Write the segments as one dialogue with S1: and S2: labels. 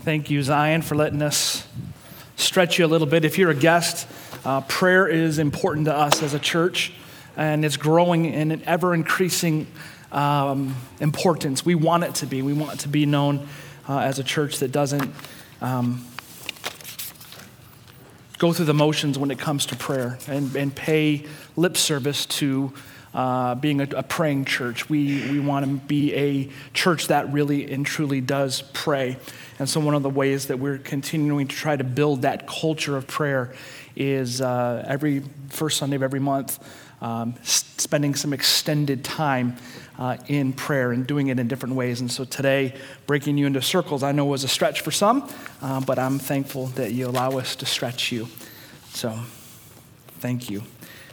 S1: Thank you, Zion, for letting us stretch you a little bit. If you're a guest, prayer is important to us as a church, and it's growing in an ever-increasing importance. We want it to be. We want it to be known as a church that doesn't go through the motions when it comes to prayer and pay lip service to being a praying church. We want to be a church that really and truly does pray. And so one of the ways that we're continuing to try to build that culture of prayer is every first Sunday of every month, spending some extended time in prayer and doing it in different ways. And so today, breaking you into circles, I know was a stretch for some, but I'm thankful that you allow us to stretch you. So thank you.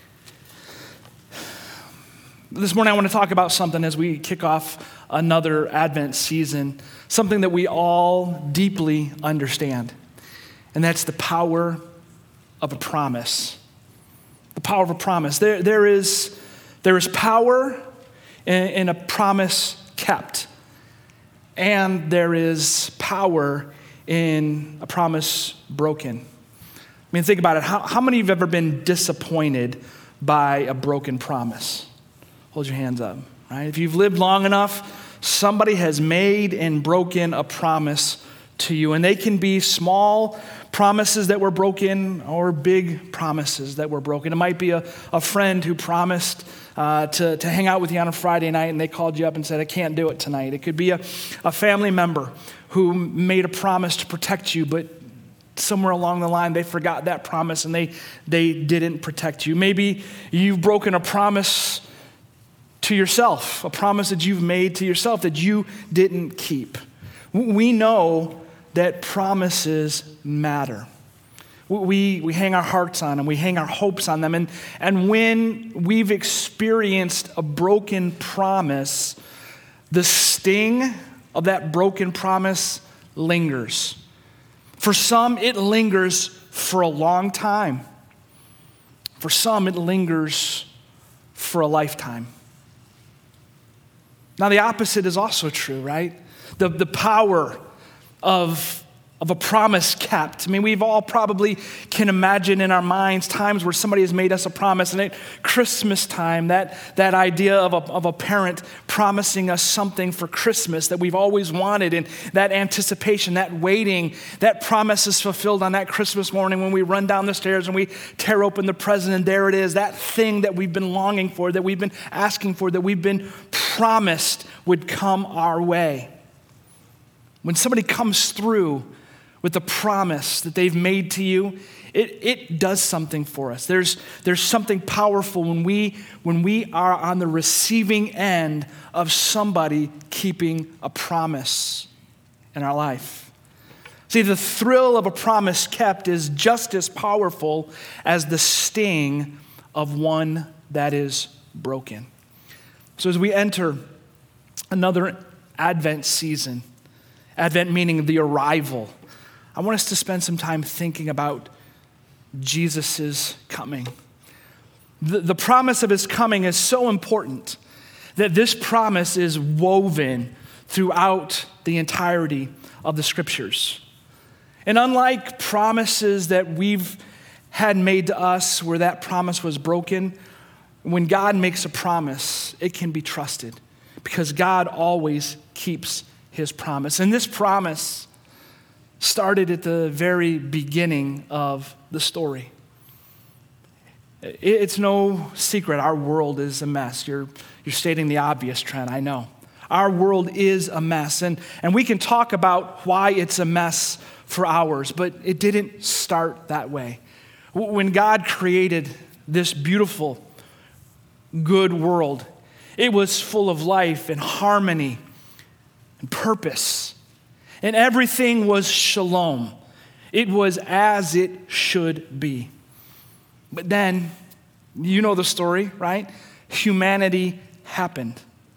S1: This morning I want to talk about something as we kick off another Advent season, something that we all deeply understand, and that's the power of a promise. The power of a promise. There is power in a promise kept, and there is power in a promise broken. I mean, think about it. How many of you have ever been disappointed by a broken promise? Hold your hands up, right? If you've lived long enough, somebody has made and broken a promise to you. And they can be small promises that were broken or big promises that were broken. It might be a friend who promised to hang out with you on a Friday night and they called you up and said, I can't do it tonight. It could be a family member who made a promise to protect you, but somewhere along the line they forgot that promise and they didn't protect you. Maybe you've broken a promise to yourself, a promise that you've made to yourself that you didn't keep. We know that promises matter. We hang our hearts on them, we hang our hopes on them, and when we've experienced a broken promise, the sting of that broken promise lingers. For some, it lingers for a long time. For some, it lingers for a lifetime. Now, the opposite is also true, right? The power of a promise kept. I mean, we've all probably can imagine in our minds times where somebody has made us a promise. And at Christmas time, that idea of a parent promising us something for Christmas that we've always wanted, and that anticipation, that waiting, that promise is fulfilled on that Christmas morning when we run down the stairs and we tear open the present, and there it is, that thing that we've been longing for, that we've been asking for, that we've been promised would come our way. When somebody comes through with the promise that they've made to you, it does something for us. There's something powerful when we are on the receiving end of somebody keeping a promise in our life. See, the thrill of a promise kept is just as powerful as the sting of one that is broken. So as we enter another Advent season, Advent meaning the arrival, I want us to spend some time thinking about Jesus' coming. The promise of his coming is so important that this promise is woven throughout the entirety of the scriptures. And unlike promises that we've had made to us where that promise was broken, when God makes a promise, it can be trusted because God always keeps his promise. And this promise started at the very beginning of the story. It's no secret our world is a mess. You're stating the obvious, Trent, I know. Our world is a mess, and we can talk about why it's a mess for hours, but it didn't start that way. When God created this beautiful, good world, it was full of life and harmony and purpose. And everything was shalom. It was as it should be. But then, you know the story, right? Humanity happened.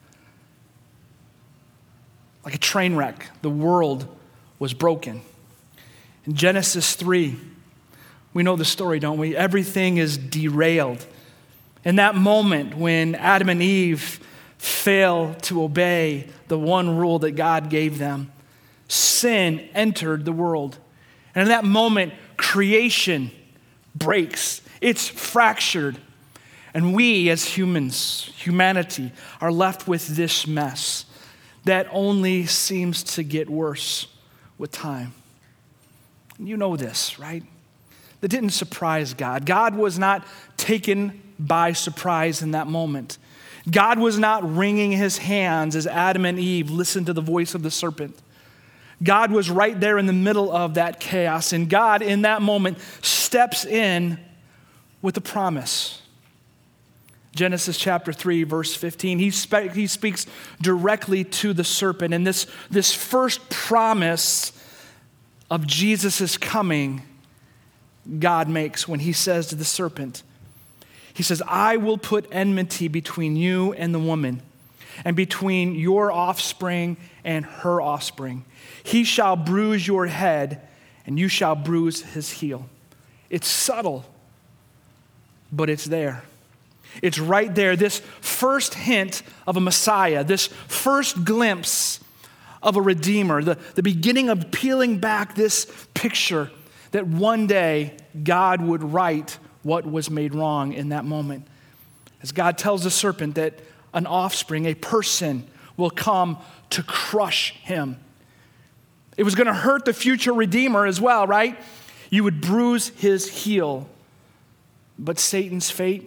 S1: Like a train wreck, the world was broken. In Genesis 3, we know the story, don't we? Everything is derailed. In that moment when Adam and Eve fail to obey the one rule that God gave them, sin entered the world. And in that moment, creation breaks. It's fractured. And we as humans, humanity, are left with this mess that only seems to get worse with time. You know this, right? That didn't surprise God. God was not taken by surprise in that moment. God was not wringing his hands as Adam and Eve listened to the voice of the serpent. God was right there in the middle of that chaos, and God in that moment steps in with a promise. Genesis chapter 3, verse 15, he speaks directly to the serpent, and this first promise of Jesus' coming, God makes when he says to the serpent, he says, I will put enmity between you and the woman, and between your offspring and her offspring. He shall bruise your head, and you shall bruise his heel. It's subtle, but it's there. It's right there. This first hint of a Messiah, this first glimpse of a Redeemer, the beginning of peeling back this picture that one day God would right what was made wrong in that moment. As God tells the serpent that an offspring, a person, will come to crush him. It was going to hurt the future Redeemer as well, right? You would bruise his heel. But Satan's fate,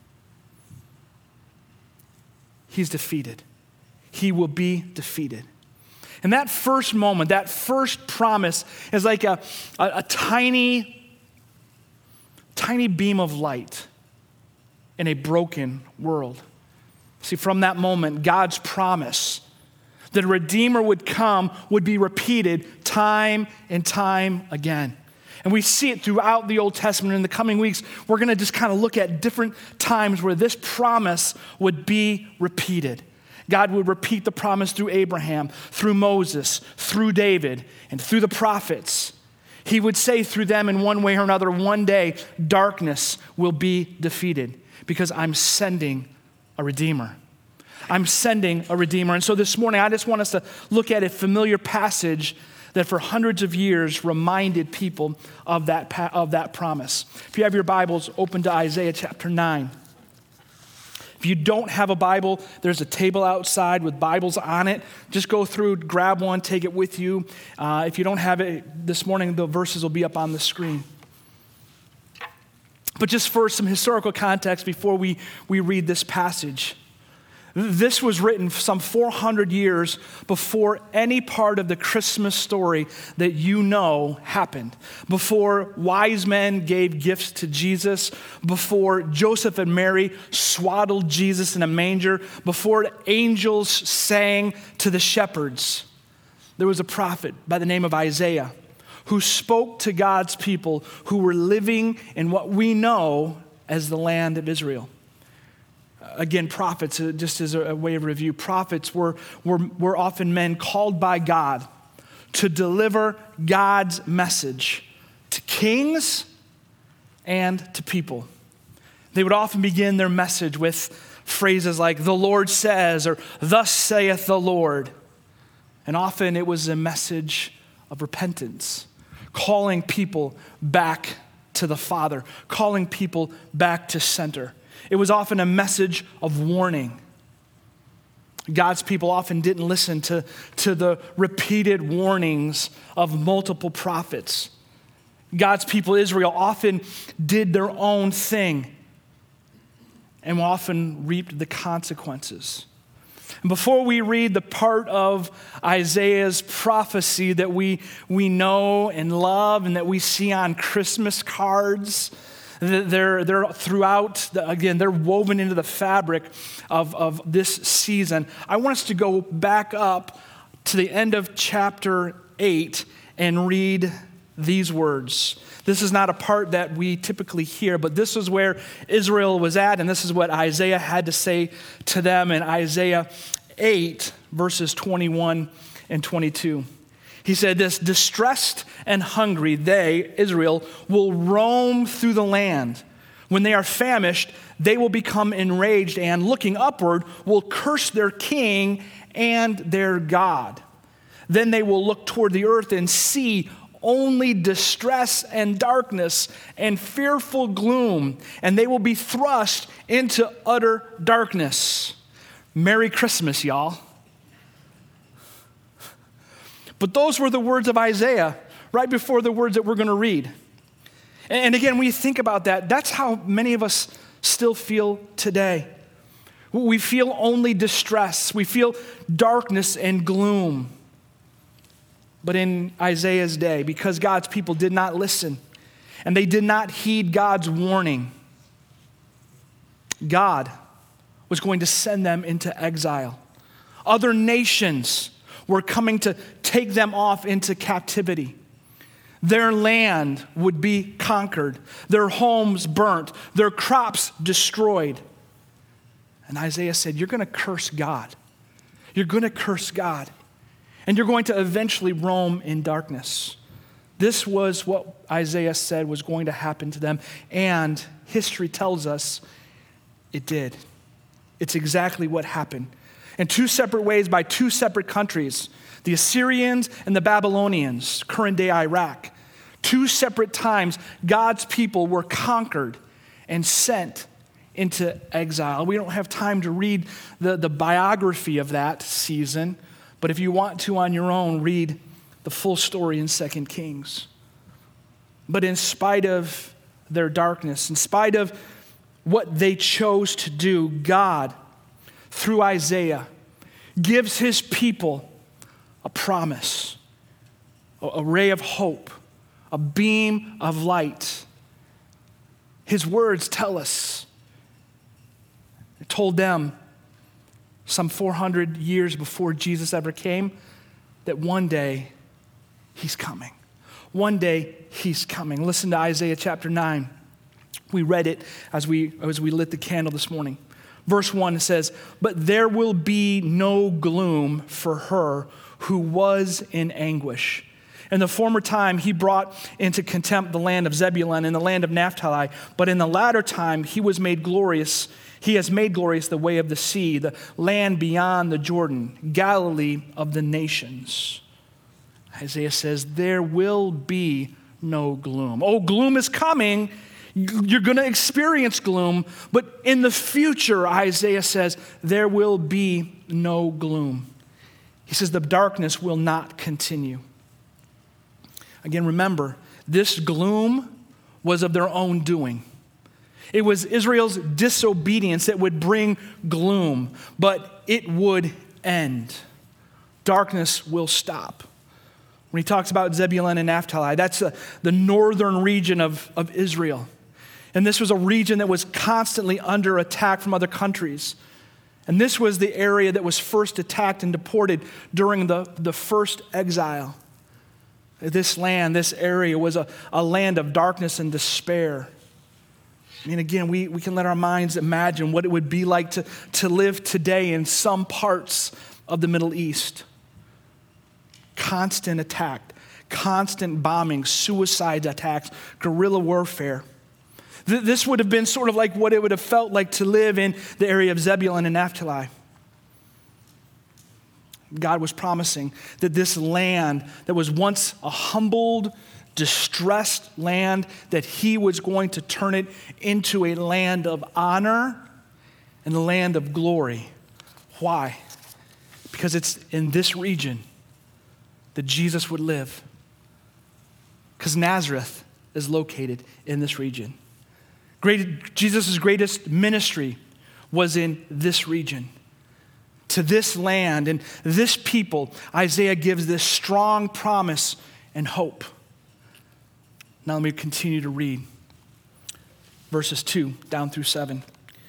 S1: he's defeated. He will be defeated. And that first moment, that first promise is like a tiny beam of light in a broken world. See, from that moment, God's promise that a Redeemer would come would be repeated time and time again. And we see it throughout the Old Testament. In the coming weeks, we're going to just kind of look at different times where this promise would be repeated. God would repeat the promise through Abraham, through Moses, through David, and through the prophets. He would say through them in one way or another, one day darkness will be defeated because I'm sending a Redeemer. I'm sending a Redeemer. And so this morning, I just want us to look at a familiar passage that for hundreds of years reminded people of that promise. If you have your Bibles, open to Isaiah chapter 9. If you don't have a Bible, there's a table outside with Bibles on it. Just go through, grab one, take it with you. If you don't have it this morning, the verses will be up on the screen. But just for some historical context before we read this passage, this was written some 400 years before any part of the Christmas story that you know happened. Before wise men gave gifts to Jesus, before Joseph and Mary swaddled Jesus in a manger, before angels sang to the shepherds, there was a prophet by the name of Isaiah who spoke to God's people who were living in what we know as the land of Israel. Again, prophets, just as a way of review, prophets were often men called by God to deliver God's message to kings and to people. They would often begin their message with phrases like, the Lord says, or thus saith the Lord. And often it was a message of repentance, calling people back to the Father, calling people back to center. It was often a message of warning. God's people often didn't listen to the repeated warnings of multiple prophets. God's people, Israel, often did their own thing and often reaped the consequences. And before we read the part of Isaiah's prophecy that we know and love and that we see on Christmas cards, they're throughout, they're woven into the fabric of this season. I want us to go back up to the end of chapter 8 and read these words. This is not a part that we typically hear, but this is where Israel was at, and this is what Isaiah had to say to them in Isaiah 8, verses 21 and 22. He said this, distressed and hungry, they, Israel, will roam through the land. When they are famished, they will become enraged and, looking upward, will curse their king and their God. Then they will look toward the earth and see only distress and darkness and fearful gloom, and they will be thrust into utter darkness. Merry Christmas, y'all. But those were the words of Isaiah right before the words that we're going to read. And again, when you think about that, that's how many of us still feel today. We feel only distress. We feel darkness and gloom. But in Isaiah's day, because God's people did not listen and they did not heed God's warning, God was going to send them into exile. Other nations were coming to take them off into captivity. Their land would be conquered, their homes burnt, their crops destroyed. And Isaiah said, you're going to curse God. You're going to curse God. And you're going to eventually roam in darkness. This was what Isaiah said was going to happen to them. And history tells us it did. It's exactly what happened. In two separate ways by two separate countries, the Assyrians and the Babylonians, current day Iraq. Two separate times, God's people were conquered and sent into exile. We don't have time to read the biography of that season, but if you want to on your own, read the full story in 2 Kings. But in spite of their darkness, in spite of what they chose to do, God, through Isaiah, gives his people a promise, a ray of hope, a beam of light. His words tell us, it told them some 400 years before Jesus ever came, that one day he's coming. One day he's coming. Listen to Isaiah chapter 9. We read it as we lit the candle this morning. Verse 1 says, "But there will be no gloom for her who was in anguish. In the former time, he brought into contempt the land of Zebulun and the land of Naphtali. But in the latter time, he has made glorious the way of the sea, the land beyond the Jordan, Galilee of the nations." Isaiah says, there will be no gloom. Oh, gloom is coming. You're going to experience gloom. But in the future, Isaiah says, there will be no gloom. He says the darkness will not continue. Again, remember, this gloom was of their own doing. It was Israel's disobedience that would bring gloom, but it would end. Darkness will stop. When he talks about Zebulun and Naphtali, that's the northern region of Israel. And this was a region that was constantly under attack from other countries. And this was the area that was first attacked and deported during the first exile. This land, this area was a land of darkness and despair. I mean, again, we can let our minds imagine what it would be like to live today in some parts of the Middle East. Constant attack, constant bombing, suicide attacks, guerrilla warfare. This would have been sort of like what it would have felt like to live in the area of Zebulun and Naphtali. God was promising that this land that was once a humbled, distressed land, that he was going to turn it into a land of honor and a land of glory. Why? Because it's in this region that Jesus would live. Because Nazareth is located in this region. Jesus' greatest ministry was in this region. To this land and this people, Isaiah gives this strong promise and hope. Now let me continue to read verses 2 down through 7.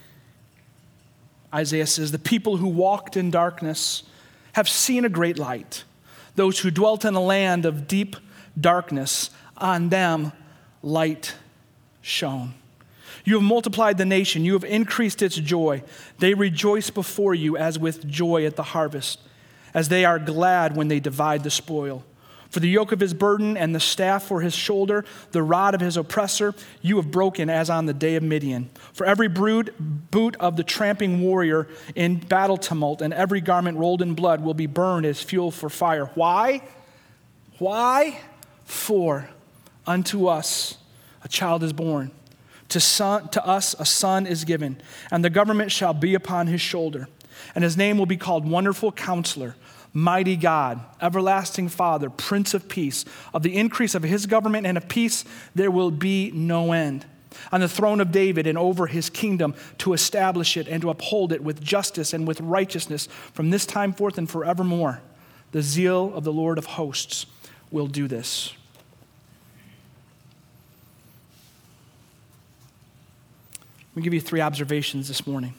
S1: Isaiah says, "The people who walked in darkness have seen a great light. Those who dwelt in a land of deep darkness, on them light shone. You have multiplied the nation. You have increased its joy. They rejoice before you as with joy at the harvest, as they are glad when they divide the spoil. For the yoke of his burden and the staff for his shoulder, the rod of his oppressor, you have broken as on the day of Midian. For every boot of the tramping warrior in battle tumult and every garment rolled in blood will be burned as fuel for fire. Why? Why? For unto us a child is born. To us a son is given, and the government shall be upon his shoulder. And his name will be called Wonderful Counselor, Mighty God, Everlasting Father, Prince of Peace. Of the increase of his government and of peace there will be no end. On the throne of David and over his kingdom, to establish it and to uphold it with justice and with righteousness from this time forth and forevermore. The zeal of the Lord of hosts will do this. Let me give you 3 observations this morning.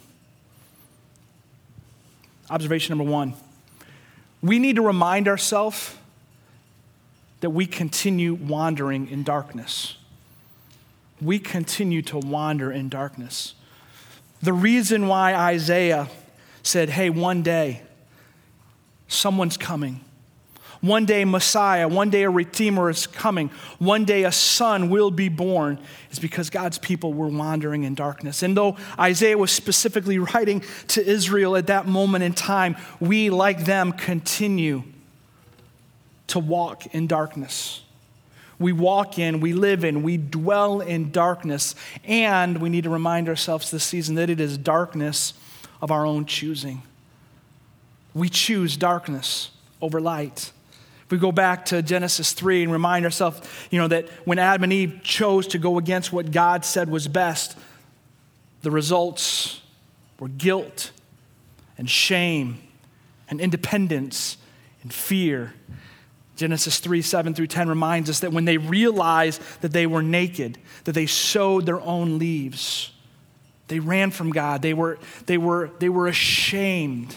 S1: Observation number 1. We need to remind ourselves that we continue wandering in darkness. We continue to wander in darkness. The reason why Isaiah said, hey, one day, someone's coming. One day Messiah, one day a Redeemer is coming. One day a son will be born is because God's people were wandering in darkness. And though Isaiah was specifically writing to Israel at that moment in time, we, like them, continue to walk in darkness. We walk in, we live in, we dwell in darkness. And we need to remind ourselves this season that it is darkness of our own choosing. We choose darkness over light. If we go back to Genesis 3 and remind ourselves, that when Adam and Eve chose to go against what God said was best, the results were guilt and shame and independence and fear. Genesis 3, 7 through 10 reminds us that when they realized that they were naked, that they sowed their own leaves, they ran from God. They were ashamed.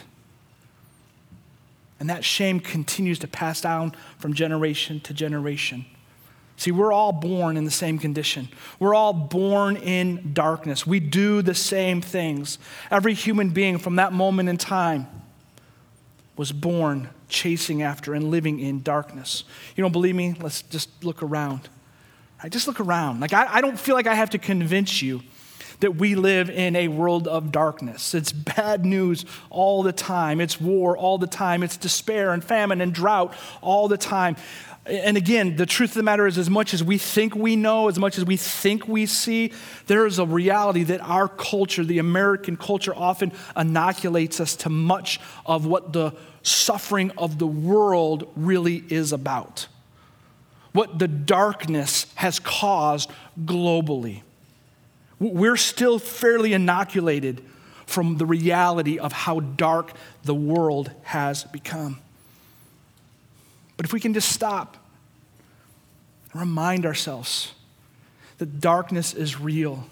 S1: And that shame continues to pass down from generation to generation. See, we're all born in the same condition. We're all born in darkness. We do the same things. Every human being from that moment in time was born chasing after and living in darkness. You don't believe me? Let's just look around. Right? Just look around. I don't feel like I have to convince you that we live in a world of darkness. It's bad news all the time. It's war all the time. It's despair and famine and drought all the time. And again, the truth of the matter is, as much as we think we know, as much as we think we see, there is a reality that our culture, the American culture, often inoculates us to much of what the suffering of the world really is about. What the darkness has caused globally. We're still fairly inoculated from the reality of how dark the world has become. But if we can just stop and remind ourselves that darkness is real,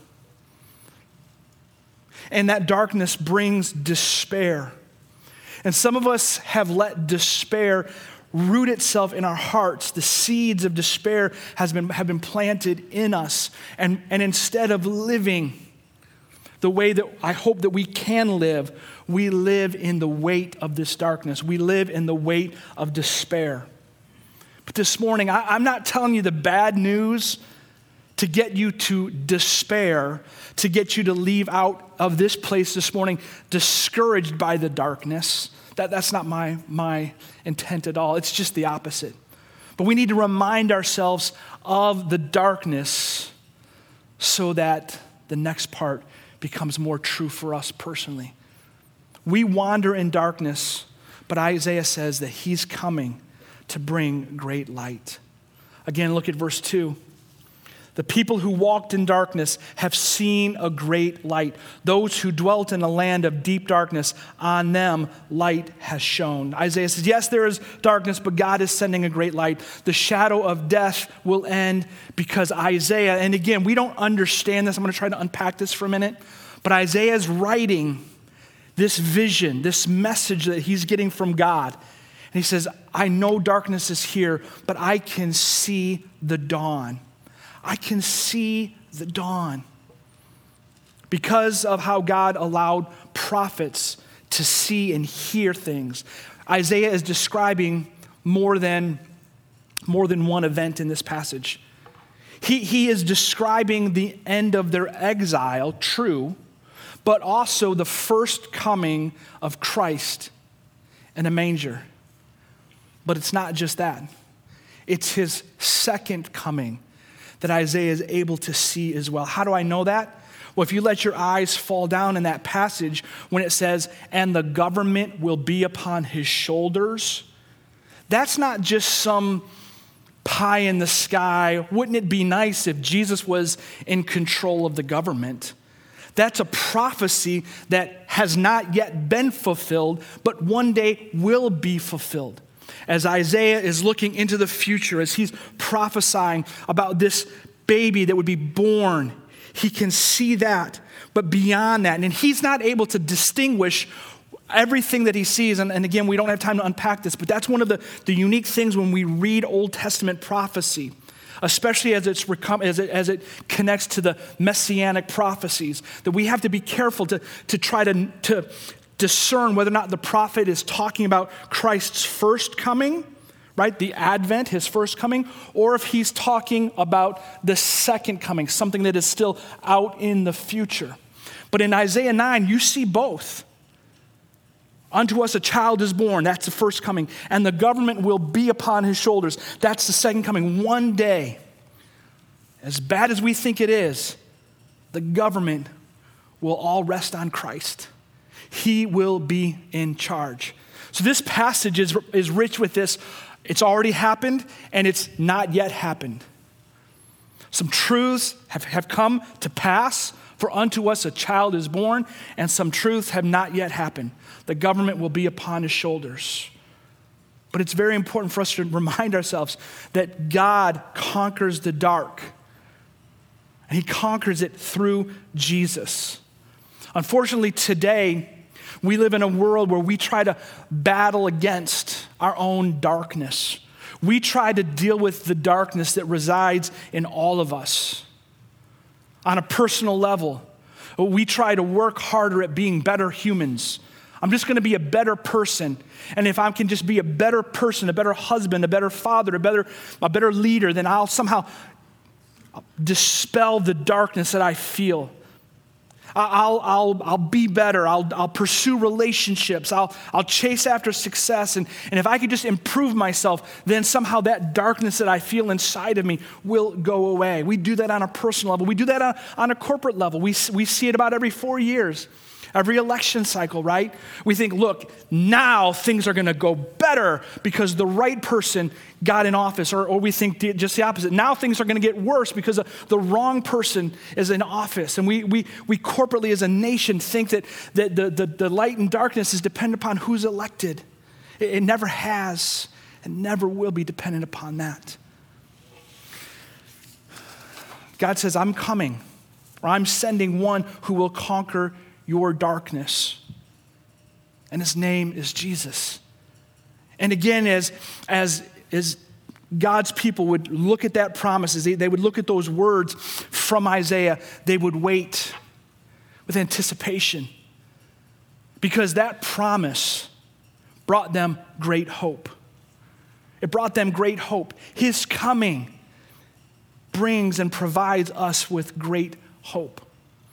S1: and that darkness brings despair. And some of us have let despair root itself in our hearts. The seeds of despair have been planted in us. And instead of living the way that I hope that we can live, we live in the weight of this darkness. We live in the weight of despair. But this morning, I'm not telling you the bad news to get you to despair, to get you to leave out of this place this morning discouraged by the darkness. That's not my intent at all. It's just the opposite. But we need to remind ourselves of the darkness so that the next part becomes more true for us personally. We wander in darkness, but Isaiah says that he's coming to bring great light. Again, look at verse 2. The people who walked in darkness have seen a great light. Those who dwelt in a land of deep darkness, on them light has shone. Isaiah says, yes, there is darkness, but God is sending a great light. The shadow of death will end because Isaiah, and again, we don't understand this. I'm going to try to unpack this for a minute. But Isaiah is writing this vision, this message that he's getting from God. And he says, I know darkness is here, but I can see the dawn. I can see the dawn because of how God allowed prophets to see and hear things. Isaiah is describing more than more than one event in this passage. He is describing the end of their exile, true, but also the first coming of Christ in a manger. But it's not just that. It's his second coming that Isaiah is able to see as well. How do I know that? Well, if you let your eyes fall down in that passage when it says, and the government will be upon his shoulders, that's not just some pie in the sky. Wouldn't it be nice if Jesus was in control of the government? That's a prophecy that has not yet been fulfilled, but one day will be fulfilled. As Isaiah is looking into the future, as he's prophesying about this baby that would be born, he can see that, but beyond that. And he's not able to distinguish everything that he sees. And again, we don't have time to unpack this, but that's one of the unique things when we read Old Testament prophecy, especially as it connects to the messianic prophecies, that we have to be careful to try to discern whether or not the prophet is talking about Christ's first coming, right? The advent, his first coming, or if he's talking about the second coming, something that is still out in the future. But in Isaiah 9, you see both. Unto us a child is born, that's the first coming, and the government will be upon his shoulders. That's the second coming. One day, as bad as we think it is, the government will all rest on Christ. He will be in charge. So this passage is rich with this. It's already happened, and it's not yet happened. Some truths have come to pass. For unto us a child is born, and some truths have not yet happened. The government will be upon his shoulders. But it's very important for us to remind ourselves that God conquers the dark, and he conquers it through Jesus. Unfortunately, today, we live in a world where we try to battle against our own darkness. We try to deal with the darkness that resides in all of us. On a personal level, we try to work harder at being better humans. I'm just going to be a better person. And if I can just be a better person, a better husband, a better father, a better leader, then I'll somehow dispel the darkness that I feel. I'll be better. I'll pursue relationships. I'll chase after success. And if I could just improve myself, then somehow that darkness that I feel inside of me will go away. We do that on a personal level. We do that on a corporate level. We see it about every 4 years. Every election cycle, right? We think, look, now things are going to go better because the right person got in office. Or we think just the opposite. Now things are going to get worse because the wrong person is in office. And we corporately as a nation think that the light and darkness is dependent upon who's elected. It never has and never will be dependent upon that. God says, I'm coming, or I'm sending one who will conquer your darkness. And his name is Jesus. And again, as God's people would look at that promise, as they would look at those words from Isaiah, they would wait with anticipation, because that promise brought them great hope. It brought them great hope. His coming brings and provides us with great hope.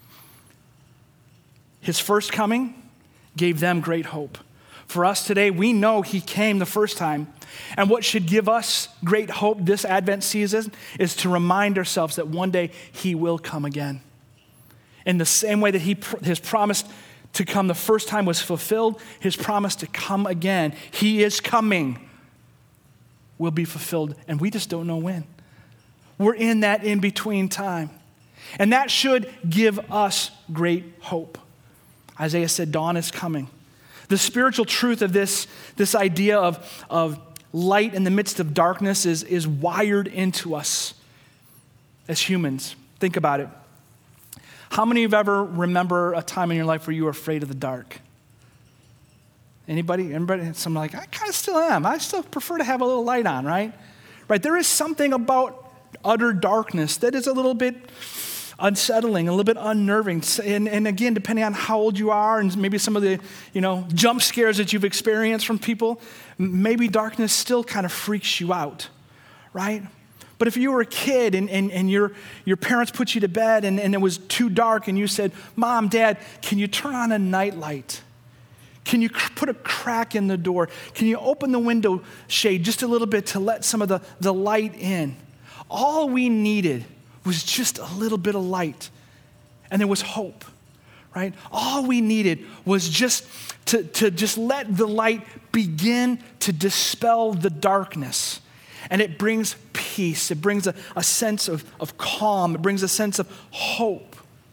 S1: His first coming gave them great hope. For us today, we know he came the first time. And what should give us great hope this Advent season is to remind ourselves that one day he will come again. In the same way that his promise to come the first time was fulfilled, his promise to come again, he is coming, will be fulfilled. And we just don't know when. We're in that in-between time. And that should give us great hope. Isaiah said, dawn is coming. The spiritual truth of this idea of light in the midst of darkness is wired into us as humans. Think about it. How many of you ever remember a time in your life where you were afraid of the dark? Anybody? Some like, I kind of still am. I still prefer to have a little light on, right? Right? There is something about utter darkness that is a little bit unsettling, a little bit unnerving. And again, depending on how old you are and maybe some of the, jump scares that you've experienced from people, maybe darkness still kind of freaks you out, right? But if you were a kid and your parents put you to bed and it was too dark and you said, Mom, Dad, can you turn on a nightlight? Can you put a crack in the door? Can you open the window shade just a little bit to let some of the light in? All we needed was just a little bit of light, and there was hope, right? All we needed was just to just let the light begin to dispel the darkness. And it brings peace. It brings a sense of calm. It brings a sense of hope.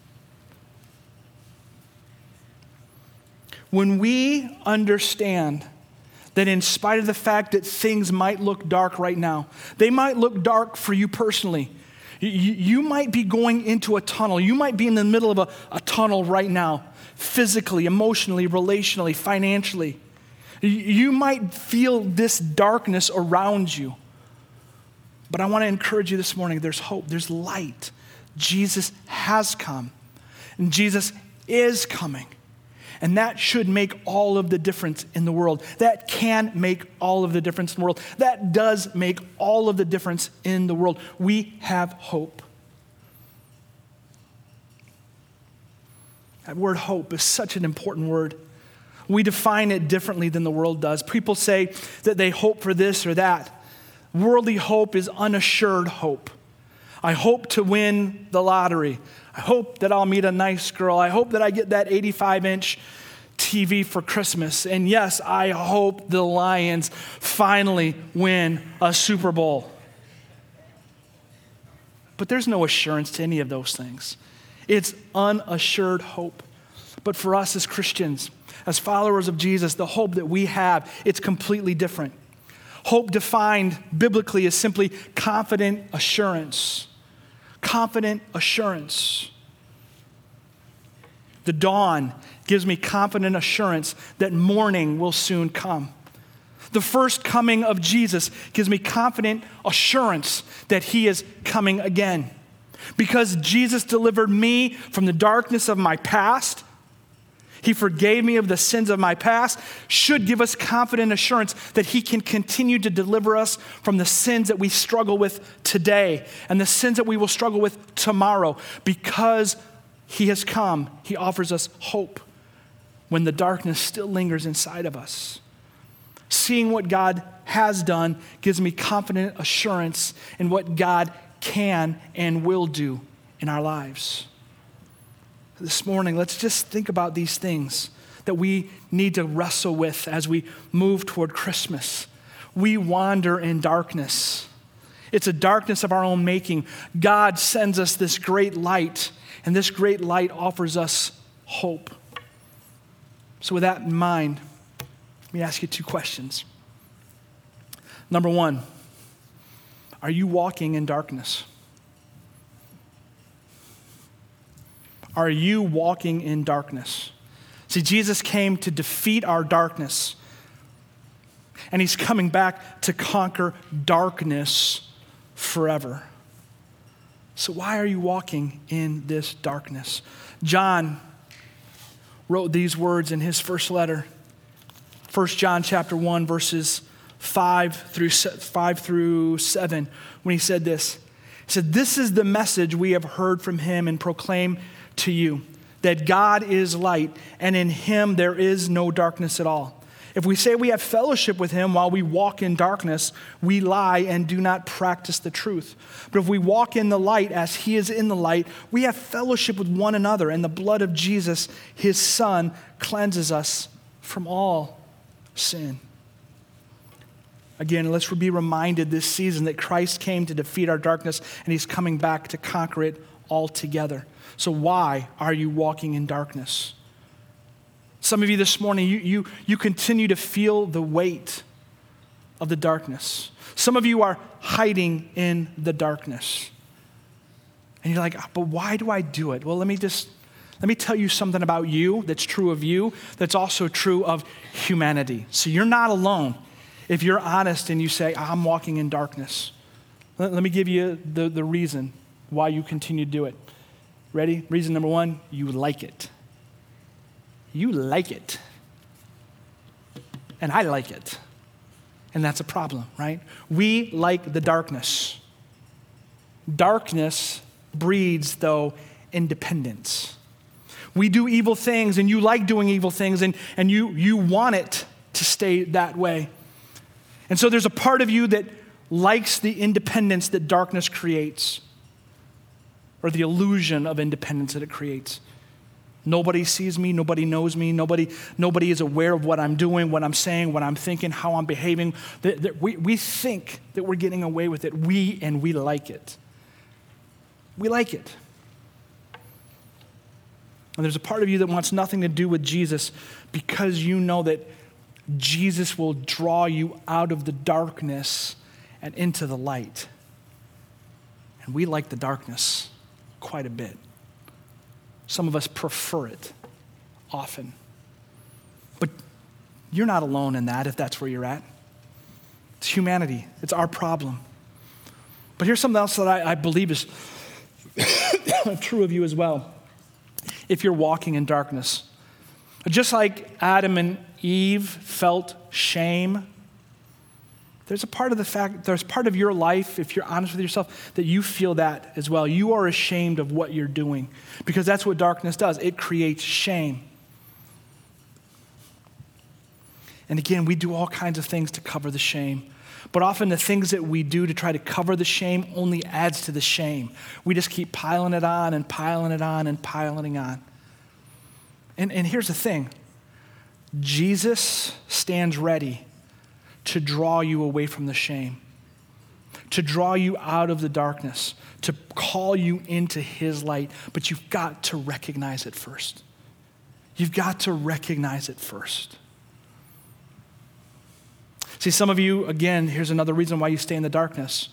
S1: When we understand that in spite of the fact that things might look dark right now, they might look dark for you personally. You might be going into a tunnel. You might be in the middle of a tunnel right now, physically, emotionally, relationally, financially. You might feel this darkness around you. But I want to encourage you this morning, there's hope, there's light. Jesus has come, and Jesus is coming. And that should make all of the difference in the world. That can make all of the difference in the world. That does make all of the difference in the world. We have hope. That word hope is such an important word. We define it differently than the world does. People say that they hope for this or that. Worldly hope is unassured hope. I hope to win the lottery. I hope that I'll meet a nice girl. I hope that I get that 85-inch TV for Christmas. And yes, I hope the Lions finally win a Super Bowl. But there's no assurance to any of those things. It's unassured hope. But for us as Christians, as followers of Jesus, the hope that we have, it's completely different. Hope defined biblically is simply confident assurance. Confident assurance. The dawn gives me confident assurance that morning will soon come. The first coming of Jesus gives me confident assurance that he is coming again. Because Jesus delivered me from the darkness of my past, he forgave me of the sins of my past, should give us confident assurance that he can continue to deliver us from the sins that we struggle with today and the sins that we will struggle with tomorrow. Because he has come, he offers us hope when the darkness still lingers inside of us. Seeing what God has done gives me confident assurance in what God can and will do in our lives. This morning, let's just think about these things that we need to wrestle with as we move toward Christmas. We wander in darkness. It's a darkness of our own making. God sends us this great light, and this great light offers us hope. So with that in mind, let me ask you two questions. Number one, are you walking in darkness? Are you walking in darkness? See, Jesus came to defeat our darkness, and he's coming back to conquer darkness forever. So why are you walking in this darkness? John wrote these words in his first letter, 1 John chapter 1, verses 5 through 7, when he said this. He said, "This is the message we have heard from him and proclaim to you, that God is light, and in him there is no darkness at all. If we say we have fellowship with him while we walk in darkness, we lie and do not practice the truth. But if we walk in the light as he is in the light, we have fellowship with one another, and the blood of Jesus, his son, cleanses us from all sin." Again, let's be reminded this season that Christ came to defeat our darkness, and he's coming back to conquer it altogether. So why are you walking in darkness? Some of you this morning, you continue to feel the weight of the darkness. Some of you are hiding in the darkness. And you're like, but why do I do it? Well, let me tell you something about you that's true of you, that's also true of humanity. So you're not alone if you're honest and you say, I'm walking in darkness. Let me give you the reason why you continue to do it. Ready? Reason number one, you like it. You like it. And I like it. And that's a problem, right? We like the darkness. Darkness breeds, though, independence. We do evil things, and you like doing evil things, and you want it to stay that way. And so there's a part of you that likes the independence that darkness creates, or the illusion of independence that it creates. Nobody sees me, nobody knows me, nobody is aware of what I'm doing, what I'm saying, what I'm thinking, how I'm behaving. We think that we're getting away with it. We like it. We like it. And there's a part of you that wants nothing to do with Jesus because you know that Jesus will draw you out of the darkness and into the light. And we like the darkness quite a bit. Some of us prefer it often. But you're not alone in that if that's where you're at. It's humanity. It's our problem. But here's something else that I believe is true of you as well. If you're walking in darkness, just like Adam and Eve felt shame, there's part of your life, if you're honest with yourself, that you feel that as well. You are ashamed of what you're doing because that's what darkness does. It creates shame. And again, we do all kinds of things to cover the shame. But often the things that we do to try to cover the shame only adds to the shame. We just keep piling it on and piling it on and piling it on. And here's the thing. Jesus stands ready to draw you away from the shame, to draw you out of the darkness, to call you into his light. But you've got to recognize it first. You've got to recognize it first. See, some of you, again, here's another reason why you stay in the darkness.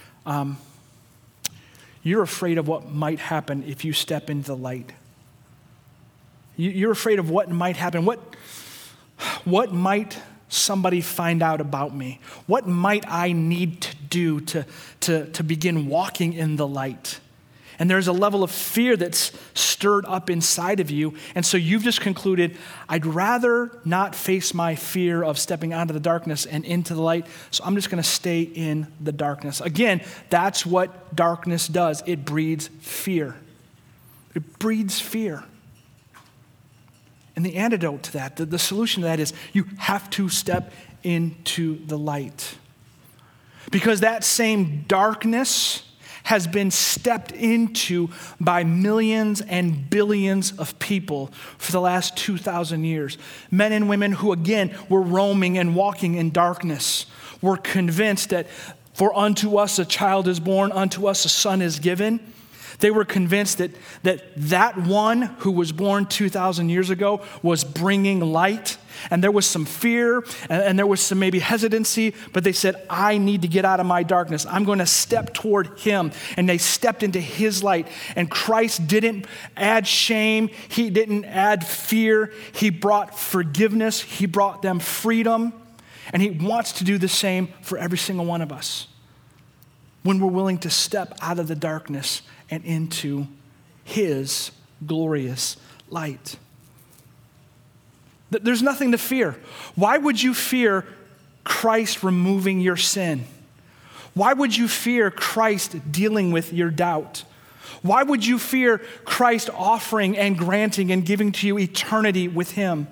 S1: You're afraid of what might happen if you step into the light. You're afraid of what might happen. What might somebody find out about me? What might I need to do to begin walking in the light? And there's a level of fear that's stirred up inside of you. And so you've just concluded, I'd rather not face my fear of stepping out of the darkness and into the light, so I'm just going to stay in the darkness. Again, that's what darkness does. It breeds fear. It breeds fear. And the antidote to that, the solution to that is you have to step into the light. Because that same darkness has been stepped into by millions and billions of people for the last 2,000 years. Men and women who, again, were roaming and walking in darkness, were convinced that for unto us a child is born, unto us a son is given. They were convinced that one who was born 2,000 years ago was bringing light. And there was some fear and there was some maybe hesitancy, but they said, I need to get out of my darkness. I'm going to step toward him. And they stepped into his light. And Christ didn't add shame. He didn't add fear. He brought forgiveness. He brought them freedom. And he wants to do the same for every single one of us when we're willing to step out of the darkness and into his glorious light. There's nothing to fear. Why would you fear Christ removing your sin? Why would you fear Christ dealing with your doubt? Why would you fear Christ offering and granting and giving to you eternity with him?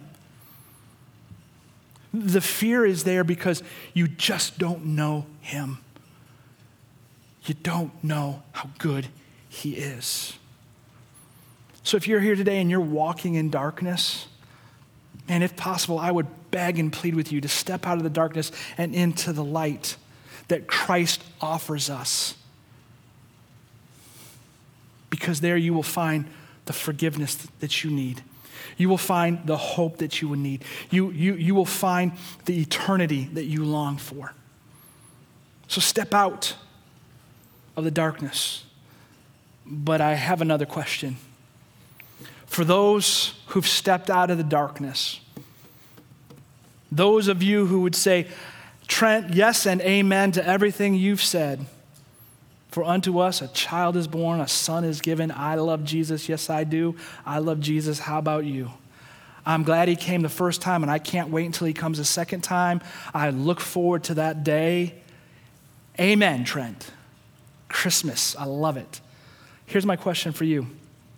S1: The fear is there because you just don't know him. You don't know how good he is. So if you're here today and you're walking in darkness, and if possible, I would beg and plead with you to step out of the darkness and into the light that Christ offers us. Because there you will find the forgiveness that you need. You will find the hope that you would need. You will find the eternity that you long for. So step out of the darkness. But I have another question. For those who've stepped out of the darkness, those of you who would say, Trent, yes and amen to everything you've said. For unto us a child is born, a son is given. I love Jesus. Yes, I do. I love Jesus. How about you? I'm glad he came the first time, and I can't wait until he comes a second time. I look forward to that day. Amen, Trent. Christmas, I love it. Here's my question for you.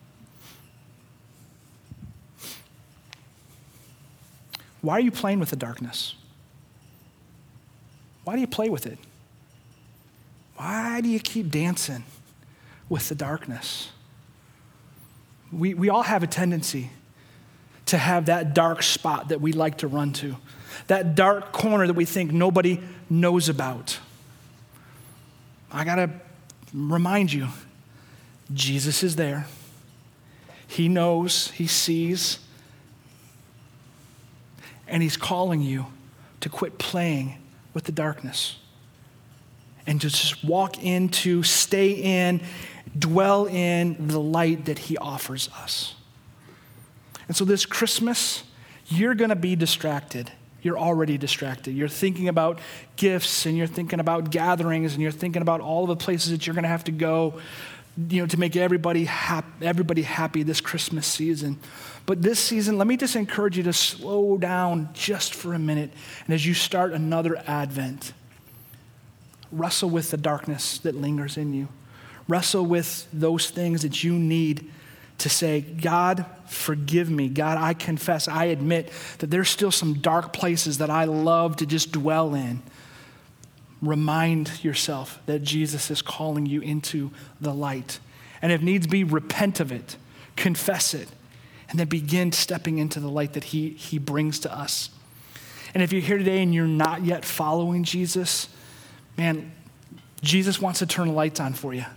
S1: Why are you playing with the darkness? Why do you play with it? Why do you keep dancing with the darkness? We all have a tendency to have that dark spot that we like to run to, that dark corner that we think nobody knows about. I got to remind you, Jesus is there. He knows, he sees, and he's calling you to quit playing with the darkness and to just walk into, stay in, dwell in the light that he offers us. And so this Christmas, you're going to be distracted. You're already distracted. You're thinking about gifts, and you're thinking about gatherings, and you're thinking about all of the places that you're going to have to go, to make everybody happy this Christmas season. But this season, let me just encourage you to slow down just for a minute. And as you start another Advent, wrestle with the darkness that lingers in you. Wrestle with those things that you need to say, God, forgive me. God, I confess, I admit that there's still some dark places that I love to just dwell in. Remind yourself that Jesus is calling you into the light. And if needs be, repent of it, confess it, and then begin stepping into the light that he brings to us. And if you're here today and you're not yet following Jesus, man, Jesus wants to turn the lights on for you.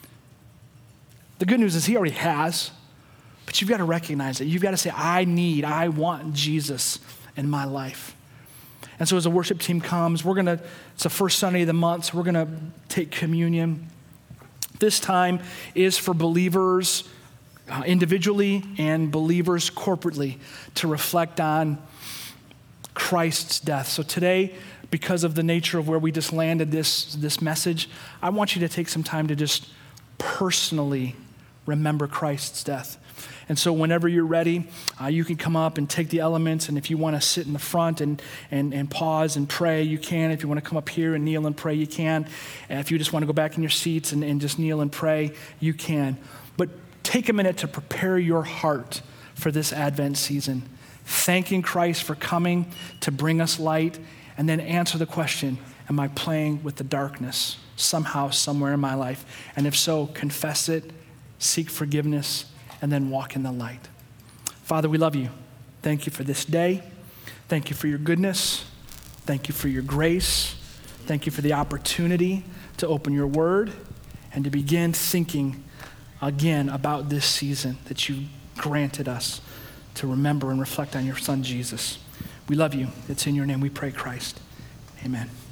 S1: The good news is he already has, but you've got to recognize it. You've got to say, I want Jesus in my life. And so as the worship team comes, it's the first Sunday of the month, so we're going to take communion. This time is for believers individually and believers corporately to reflect on Christ's death. So today, because of the nature of where we just landed this message, I want you to take some time to just personally remember Christ's death. And so whenever you're ready, you can come up and take the elements. And if you want to sit in the front and pause and pray, you can. If you want to come up here and kneel and pray, you can. And if you just want to go back in your seats and just kneel and pray, you can. But take a minute to prepare your heart for this Advent season, thanking Christ for coming to bring us light, and then answer the question, am I playing with the darkness somehow, somewhere in my life? And if so, confess it, seek forgiveness, and then walk in the light. Father, we love you. Thank you for this day. Thank you for your goodness. Thank you for your grace. Thank you for the opportunity to open your word and to begin thinking again about this season that you granted us to remember and reflect on your son, Jesus. We love you. It's in your name we pray, Christ. Amen.